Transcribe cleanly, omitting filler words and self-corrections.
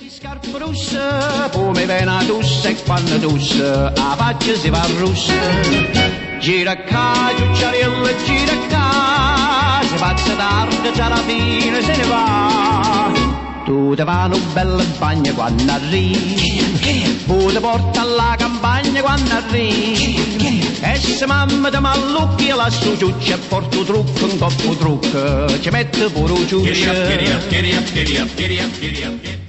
Scarpe rosse, come vena tussa e quando tussa, la faccia si fa rossa. Gira qua, ciucciarella, gira qua, si pazza tardi, già alla fine se ne va. Tu ti fai una bella bagna quando arrivi, tu ti porta alla campagna quando arrivi. E se mamma ti mallucchi la ciuccia e porta un trucco, un coppo trucco, ci mette pure un ciuccia.